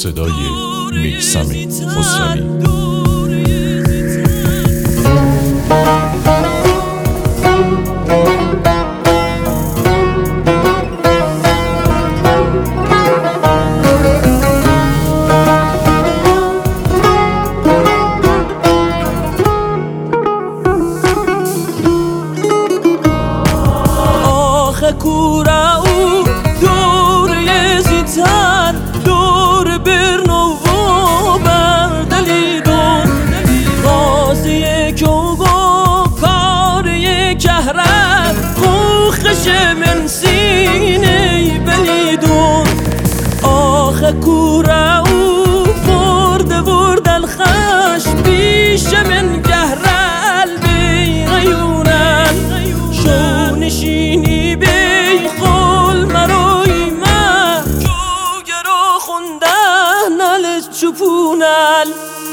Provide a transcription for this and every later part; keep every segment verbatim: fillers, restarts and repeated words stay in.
صدای میثم خسروی. کورا او دور یزیتن دور برنو و بردلیدون غازی کوگو کاری کهرب خوخش من سینه بلیدون آخ کورا او برد برد الخش بیش من گهرل بی غیونن شو نشینی چپونال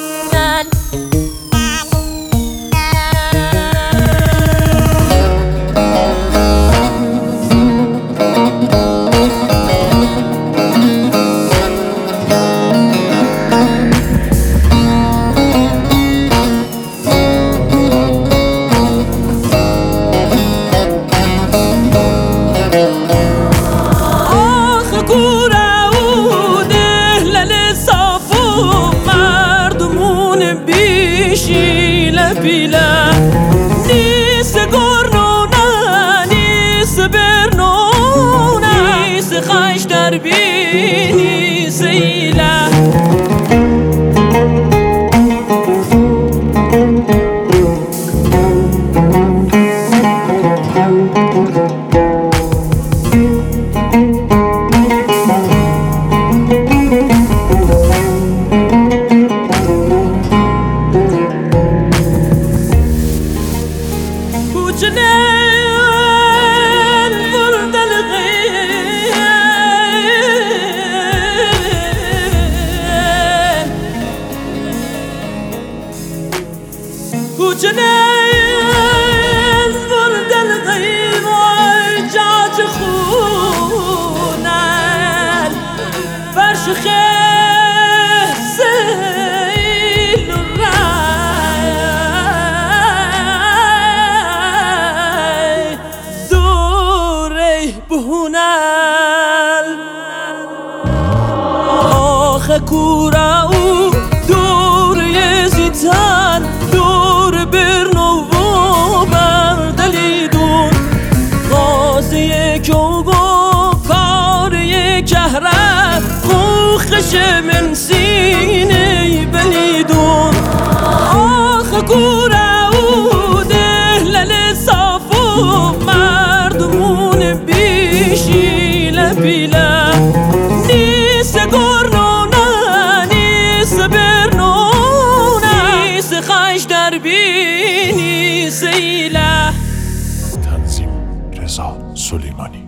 بیلا نیس گرنونا نیس برنونا نیس خش در بی نیس ایلا وجنين برد الغيم وجات خونال فرش خيسيل الراي دوري بهونال آخ کورا او دور یزیتن دور برنو و بردلیدون غازی کوگو کاری کهرب خوخش من سینه بلیدون آخ کورا او دهلل صافو مردمون بیشی لبیلا نیس گرنونا نیس برنونا نیس خش در بینی سیله. تنظیم رضا سلیمانی.